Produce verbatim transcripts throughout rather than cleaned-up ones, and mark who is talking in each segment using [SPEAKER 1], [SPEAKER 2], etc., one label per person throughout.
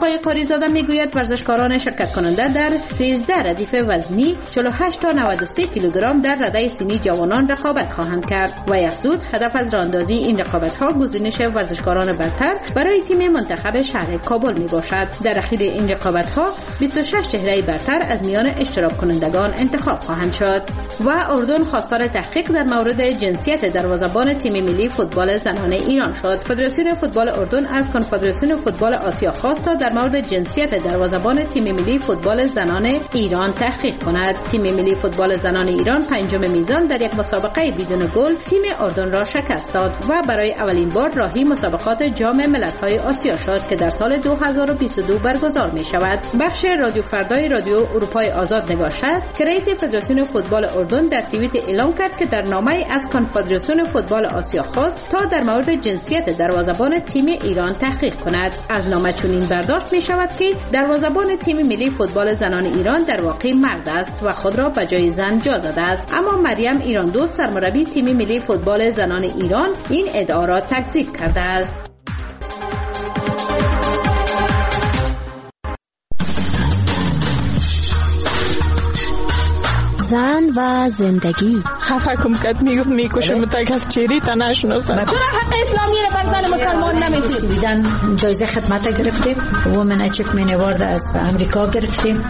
[SPEAKER 1] آقای قاریزاده میگوید ورزشکاران شرکت کننده در سیزده ردیف وزنی چهل و هشت تا نود و سه کیلوگرم در رده سنی جوانان رقابت خواهند کرد و یخزود هدف از راهاندازی این رقابت‌ها گزینش ورزشکاران برتر برای تیم منتخب شهر کابل میباشد. در اخیر این رقابت‌ها بیست و شش چهره برتر از میان اشتراک کنندگان انتخاب خواهند شد. و اردن خواستار تحقیق در مورد جنسیت دروازه‌بان تیم ملی فوتبال زنان ایران شد. فدراسیون فوتبال اردن از کنفدراسیون فوتبال آسیا خواست تا در مورد جنسیت دروازه‌بان تیم ملی فوتبال زنان ایران تحقیق کند. تیم ملی فوتبال زنان ایران پنجم میزان در یک مسابقه بدون گل تیم اردن را شکست داد و برای اولین بار راهی مسابقات جام ملت‌های آسیا شد که در سال دو هزار و بیست و دو برگزار می شود. بخش رادیو فردای رادیو اروپای آزاد نگاشته است که رئیس فدراسیون فوتبال اردن در توییت اعلام کرد که در نامه از کنفدراسیون فوتبال آسیا خواست تا در مورد جنسیت دروازه‌بان تیم ایران تحقیق کند. از نامه چنین برداشت می شود که دروازه‌بان تیم ملی فوتبال زنان ایران در واقع مرد است و خود را به جای زن جا داده است، اما مریم ایران دوست سرمربی تیم ملی فوتبال زنان ایران این ادعا را تکذیب کرده است.
[SPEAKER 2] زن و زندگی.
[SPEAKER 3] خفه کم کت میگفت میکشم تک از چیری تا نشناسم. چرا
[SPEAKER 4] حق اسلامی را بر زن مسلمان نمیدید؟
[SPEAKER 5] سویدن جایزه خدمت گرفتیم، وومن اچیومنت اوارد از امریکا گرفتیم.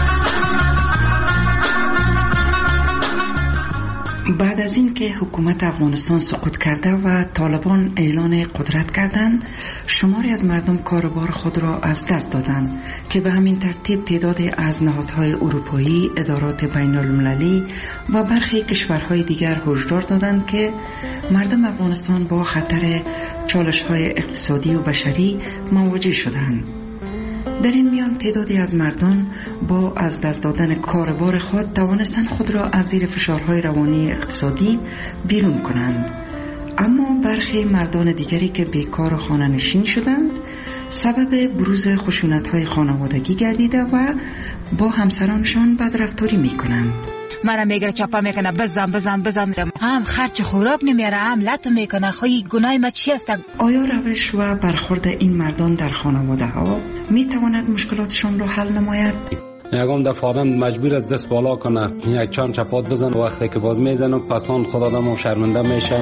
[SPEAKER 6] بعد از این که حکومت افغانستان سقوط کرده و طالبان اعلان قدرت کردند، شماری از مردم کاروبار خود را از دست دادند که به همین ترتیب تعدادی از نهادهای اروپایی، ادارات بین المللی و برخی کشورهای دیگر هشدار دادند که مردم افغانستان با خطر چالش‌های اقتصادی و بشری مواجه شدند. در این میان تعدادی از مردم با از دست دادن کاروبار خود توانستند خود را از زیر فشارهای روانی اقتصادی بیرون کنند، اما برخی مردان دیگری که بیکار و خانه نشین شدند سبب بروز خشونت‌های خانوادگی گردیده و با همسرانشان بدرفتاری می‌کنند.
[SPEAKER 7] مرا میگره چپا میکنه بزن بزن بزن هم خرچ خوراک نمیاره هم لط میکنه. خواهی گناه ما چی است؟
[SPEAKER 6] آیا روش و برخورد این مردان در خانواده ها میتواند مشکلاتشان را حل نماید؟
[SPEAKER 8] یکم دفعه آدم مجبور است دست بالا کنه، یک چند چپات بزن، وقتی که باز میزنم پسان خود آدم شرمنده میشه.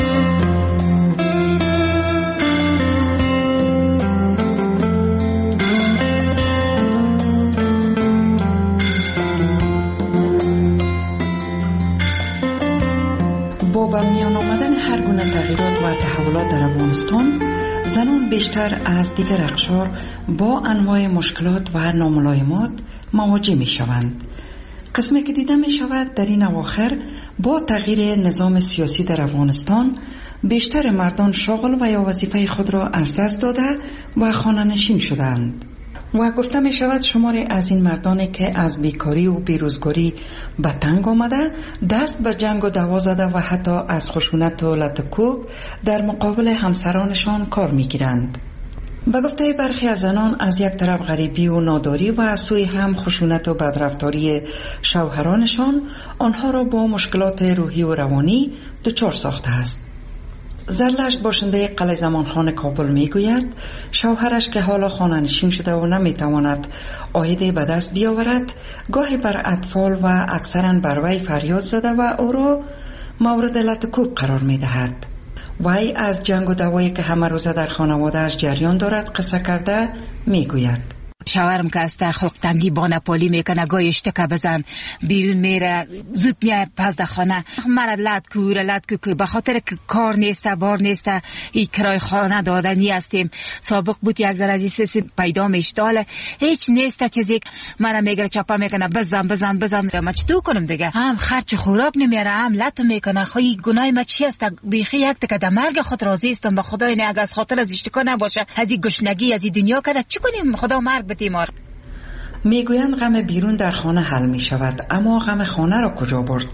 [SPEAKER 6] با برمیان آمدن هر گونه تغییرات و تحولات در افغانستان، زنان بیشتر از دیگر اقشار با انواع مشکلات و ناملایمات مواجه می شوند. قسمی که دیده می شود در این اواخر با تغییر نظام سیاسی در افغانستان بیشتر مردان شغل و یا وظیفه خود را از دست داده و خانه نشین شدند و گفته می شود شماری از این مردانی که از بیکاری و بیروزگاری به تنگ آمده دست به جنگ و دعوا زده و حتی از خشونت و لطکوب در مقابل همسرانشان کار می گیرند. به گفته برخی از زنان از یک طرف غریبی و ناداری و از سوی هم خشونت و بدرفتاری شوهرانشان آنها را با مشکلات روحی و روانی دچار ساخته است. زرلش باشنده قلعه زمانخان کابل میگوید شوهرش که حالا خانه نشین شده و نمیتواند عایده به دست بیاورد گاهی بر اطفال و اکثرا بر وی فریاد زده و او را مورد لطکوب قرار میدهد. وی از جنگ و دعوایی که همه روزه در خانواده‌اش جریان دارد قصه کرده میگوید
[SPEAKER 7] شوهرم که از خلق تنگی با نپالی میکنه گاهی اشتکه بزن بیرون میره زود میای پس در خانه مرا لد کوره لد کوره به خاطر که کار نیسته بار نیسته ای کرای خانه دادنی هستیم. سابق بود یک ذره از این سیسی پیدا میشتاله هیچ نیسته چیزی مرا میگره چپا میکنه بزن بزن بزن ما چطور کنم دیگه هم خرچ خوراک نمیاره هم لط میکنه. خواهی گناه ما چی است؟ بیخی یک تکه در مرگ خود راضی استم به خدای نه از خاطر از اشتکا نباشه از این گشنگی از این دنیا کده چی کنیم خدا مرگ بیمار.
[SPEAKER 6] میگویند غم بیرون در خانه حل می شود اما غم خانه را کجا برد؟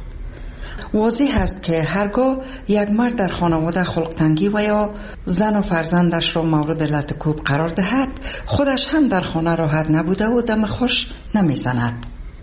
[SPEAKER 6] واضح است که هرگاه یک مرد در خانواده خلق تنگی و یا زن و فرزندش را مورد لطکوب قرار دهد خودش هم در خانه راحت نبوده و دم خوش نمی زند.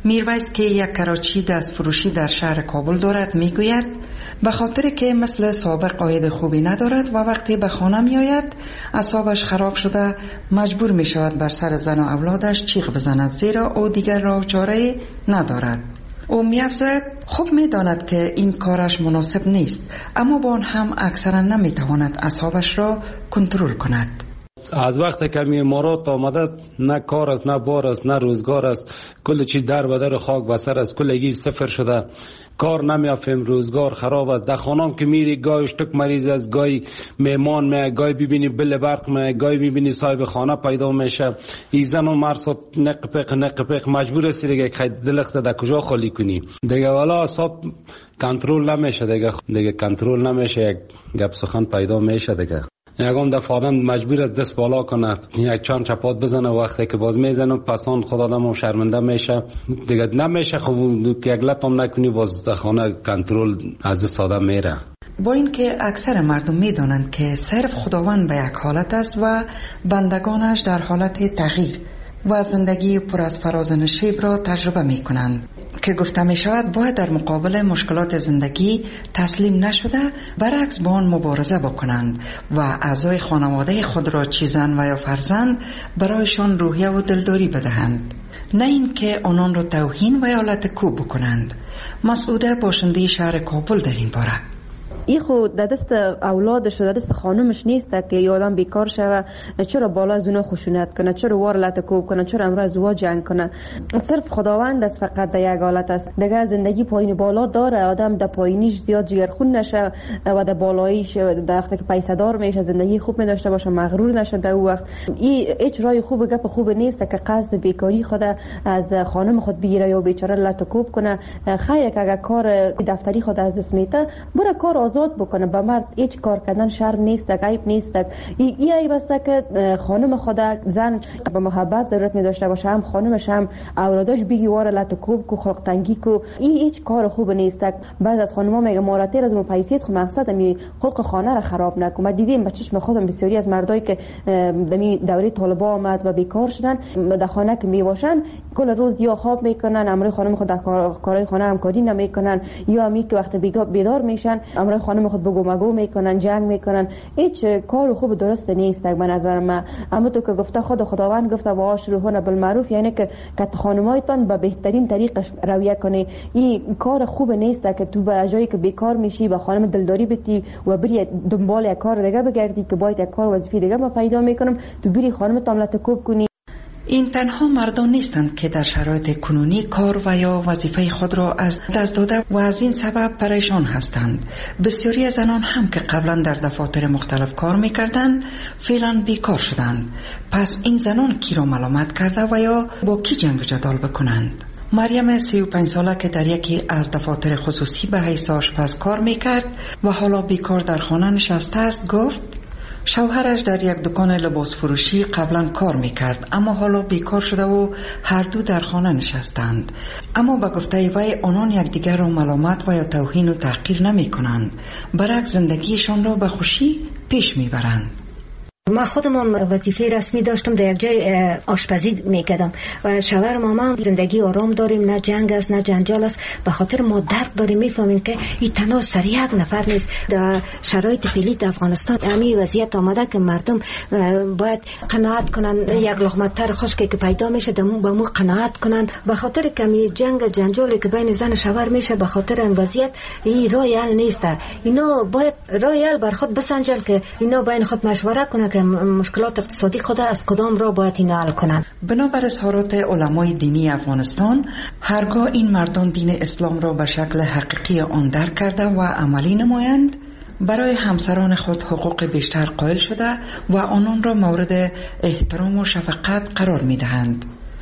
[SPEAKER 6] میرویس که یک کراچی دست فروشی در شهر کابل دارد میگوید به خاطر که مثل سابق عاید خوبی ندارد و وقتی به خانه می آید اعصابش خراب شده مجبور می شود بر سر زن و اولادش چیغ بزند، زیرا او دیگر راه چاره ندارد. او می افزاید خوب می داند که این کارش مناسب نیست، اما با آن هم اکثرا نمی تواند اعصابش را کنترل کند.
[SPEAKER 8] از وقتی که می امارات آمده نه کار است، نه بار است، نه روزگار است، کل چیز در و در خاک بسر است، کلگی صفر شده، کار نمیافیم، روزگار خراب است. در خانم که میری گاهی اشتک مریض است، گاهی میمان می، گاهی ببینی بل برق می، گاهی ببینی صاحب خانه پیدا میشه. این زن و مرد نقپق نقپق مجبور است دیگه که دلخت در کجا خالی کنی دیگه، والا حساب کنترل نمیشه دیگه، دیگه کنترل نمیشه، یک گپ سخن پیدا میشه دیگه. یکم دفعه آدم مجبور است دست بالا کنه، یک چند چپات بزنه، وقتی که باز میزنه پسان خود آدم شرمنده میشه دیگه، نمیشه خب یک لطم نکنی باز در خانه کنترل از دست آدم میره.
[SPEAKER 6] با اینکه اکثر مردم میدانند که صرف خداوند به یک حالت است و بندگانش در حالت تغییر و زندگی پر از فراز و نشیب را تجربه می کنند، که گفته می شود باید در مقابل مشکلات زندگی تسلیم نشده، برعکس با آن مبارزه بکنند و اعضای خانواده خود را چه زن و یا فرزند برایشان روحیه و دلداری بدهند، نه این که آنان را توهین و یا لطکو بکنند. مسعوده باشنده شهر کابل در این باره:
[SPEAKER 9] این خود در دست اولادش در دست خانمش نیست که یه آدم بیکار شوه، چرا بالا از اونا خشونت کنه، چرا وار لطکوب کنه، چرا امروز ازدواج جنگ کنه. صرف خداوند است فقط در یک حالت است دیگه. زندگی پایین بالا داره، آدم در پایینیش زیاد جگرخون نشه و در بالاییش در وقتی که پیسه دار میشه زندگی خوب می داشته باشه، مغرور نشه در اون وقت. این هیچ راه خوب گپ خوب نیست که قصد بیکاری خود از خانم خود بگیره یا بیچاره لطکوب کنه. خیره که اگر کار دفتری خود از دست میته بره کار آزاد بکنه. به مرد هیچ کار کردن شرم نیست، عیب نیست. این عیب است که خانم خود زن به محبت ضرورت می داشته باشه، هم خانمش هم اولادش بگی واره لطکوب کو خلق تنگی کو. این هیچ کار خوب نیست. بعض از خانم‌ها میگه ماراتیر از اون پیسیت خو مقصد می خلق خانه را خراب نکن. ما دیدیم به چشم خودم بسیاری از مردایی که دمی دوره طالبا آمد و بیکار شدن در خانه که می باشن کل روز یا خواب میکنن، امروز خانم خود در کارهای خانه همکاری نمیکنن، یا می که وقت بیدار میشن امروز خانم خود بگو مگو میکنن، جنگ میکنن. هیچ کار خوب درست نیست به نظر من. اما تو که گفته خود خداوند گفته و آشروهن بالمعروف، یعنی که که خانمایتان به بهترین طریق رویه کنی. این کار خوب نیست که تو به جایی که بیکار میشی به خانم دلداری بتی و بری دنبال یک کار دیگه بگردی که باید یک کار وظیفه دیگه ما پیدا میکنم، تو بری خانم تاملت کوب کنی.
[SPEAKER 6] این تنها مردان نیستند که در شرایط کنونی کار و یا وظیفه خود را از دست داده و از این سبب پریشان هستند. بسیاری از زنان هم که قبلا در دفاتر مختلف کار میکردند فعلا بیکار شدند. پس این زنان کی را ملامت کرده و یا با کی جنگ و جدال بکنند؟ مریم سی و پنج ساله که در یکی از دفاتر خصوصی به حیث آشپز کار میکرد و حالا بیکار در خانه نشسته است گفت شوهرش در یک دکان لباس فروشی قبلا کار میکرد، اما حالا بیکار شده و هر دو در خانه نشستند. اما به گفته وی آنان یکدیگر را ملامت و یا توهین و تحقیر نمی کنند، برعکس زندگیشان را به خوشی پیش میبرند.
[SPEAKER 10] ما خودمان وظیفه رسمی داشتم، در یک جای آشپزی میکردم و شوهر ما زندگی آرام داریم، نه جنگ است نه جنجال است. به خاطر ما درک داریم، میفهمیم که این تنها سر یک نفر نیست. در شرایط فعلی در افغانستان همین وضعیت آمده که مردم باید قناعت کنن، یک لقمه تر خشکی که پیدا میشه دمون به مو قناعت کنن. به خاطر کمی جنگ جنجالی که بین زن شوهر میشه به خاطر این وضعیت، این راه حل نیست. اینا باید راه حل بر خود بسنجن که اینا بین خود مشوره کنن که مشکلات اقتصادی خود از کدام را باید اینا حل کنن.
[SPEAKER 6] بنابر اظهارات علمای دینی افغانستان، هرگاه این مردان دین اسلام را به شکل حقیقی آن درک کرده و عملی نمایند، برای همسران خود حقوق بیشتر قائل شده و آنان را مورد احترام و شفقت قرار می دهند.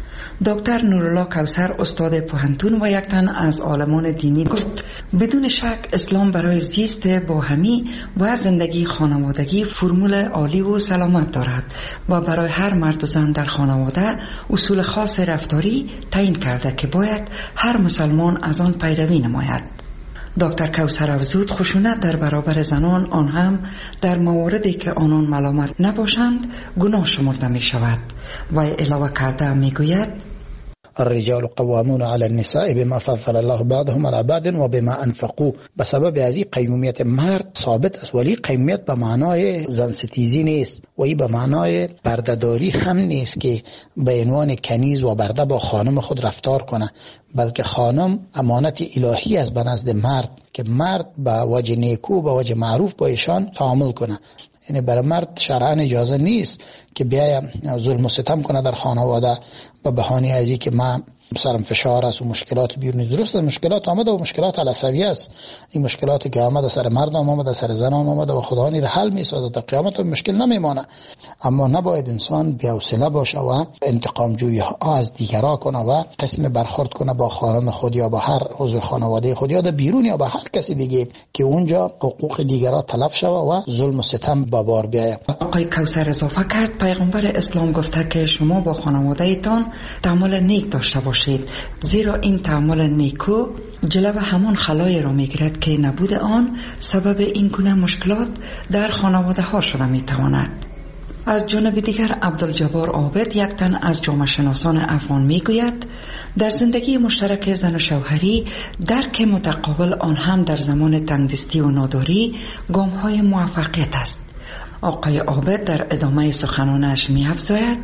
[SPEAKER 6] دکتر نورالله کوثر استاد پوهنتون و یک تن از عالمان دینی گفت بدون شک اسلام برای زیست باهمی و زندگی خانوادگی فرمول عالی و سلامت دارد و برای هر مرد و زن در خانواده اصول خاص رفتاری تعیین کرده که باید هر مسلمان از آن پیروی نماید. دکتر کوثر افزود خشونت در برابر زنان، آن هم در مواردی که آنان ملامت نباشند، گناه شمرده می شود و علاوه کرده می گوید
[SPEAKER 11] الرجال قوامون علی النساء بما فضل الله بعضهم علی بعض و بما انفقوا. به سبب از این قیمومیت مرد ثابت است، ولی قیمومیت به معنای زن ستیزی نیست و این به معنای بردهداری هم نیست که به عنوان کنیز و برده با خانم خود رفتار کنه، بلکه خانم امانت الهی است به نزد مرد که مرد به وجه نیکو به وجه معروف با ایشان تعامل کنه. یعنی برای مرد شرعاً اجازه نیست که بیاید ظلم و ستم کنه در خانواده به بهانه از این که من سرم فشار است و مشکلات بیرونی. درست مشکلات آمده و مشکلات علصوی است، این مشکلاتی که آمده سر مرد آمده سر زن آمده و خدا این را حل می‌سازد، تا قیامت مشکل نمیمانه. اما نباید انسان بی‌حوصله باشه و انتقام جویی ها از دیگران کنه و قسم برخورد کنه با خانم خود یا با هر عضو خانواده خود یا در بیرون یا با هر کسی دیگه که اونجا حقوق دیگران تلف شوه و ظلم و ستم به بار بیاید.
[SPEAKER 6] آقای کوثر اضافه کرد پیغمبر اسلام گفته که شما با خانواده ایتان تعامل نیک داشته باشید، زیرا این تعامل نیکو جلو همون خلای را میگیرد که نبود آن سبب این گونه مشکلات در خانواده ها شده میتواند. از جانب دیگر عبدالجبار عابد، یک تن از جامعه شناسان افغان، میگوید در زندگی مشترک زن و شوهری درک متقابل آن هم در زمان تنگدستی و ناداری گام های موفقیت است. آقای عابد در ادامه سخنانش می‌افزاید: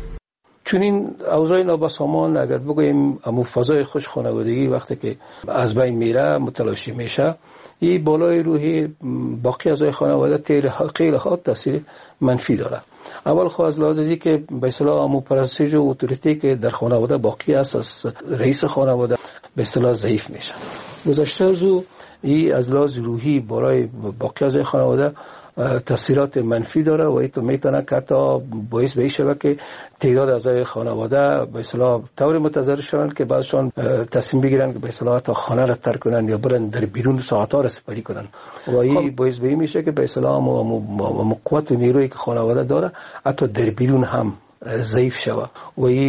[SPEAKER 12] چون این اوضاع نابسامان اگر بگوییم امو فضای خوش خانوادگی وقتی که از بین میره متلاشی میشه، این بالای روحی باقی اعضای خانواده خیلی ها تاثیر منفی داره. اول خو از لحاظ ازی که به اصطلاح امو پرستش و اتوریتی که در خانواده باقی است از رئیس خانواده به اصطلاح ضعیف میشه. گذشته از او این از لحاظ روحی بالای باقی اعضای خانواده تاثیرات منفی داره و ایتو میتونه که تا باعث به شود که تعداد اعضای خانواده به اصطلاح طور متضرر شوند که بعدشان تصمیم بگیرن که به اصطلاح تا خانه را ترک کنن یا برن در بیرون ساعت‌ها را سپری کنن و این باعث به میشه که به اصطلاح مو قوت و نیرویی که خانواده داره حتی در بیرون هم ضعیف شود و